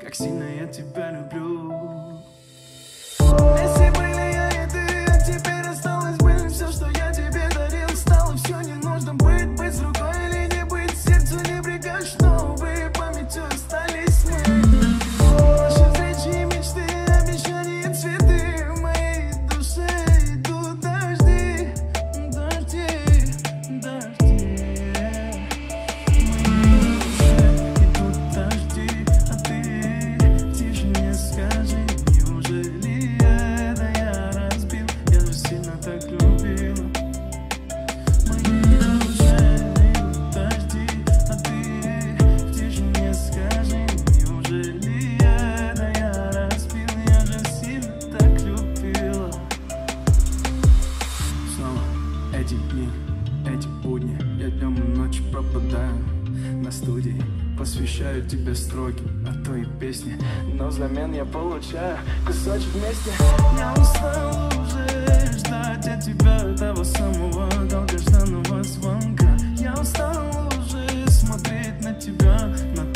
как сильно я тебя люблю. Если были я и ты, а теперь осталось быть. Все, что я тебе дарил, стало все, не нужно быть с другой или не быть. Сердцу не прикажешь, чтобы памятью остались мы. Наши встречи и мечты, обещания и цветы. В моей душе идут дожди, дожди, дожди. В моей душе идут дожди, а ты тише мне скажи, неужели это я разбил? Я же сильно так любил. В моей душе идут дожди, а ты тише мне скажи, неужели это я разбил? Я же сильно так любила. Снова эти дни, эти будни, я днем и ночью пропадаю на студии. Посвящаю тебе строки от твоей песни, но взамен я получаю кусочек вместе. Я устал уже ждать от тебя того самого долгожданного звонка. Я устал уже смотреть на тебя, на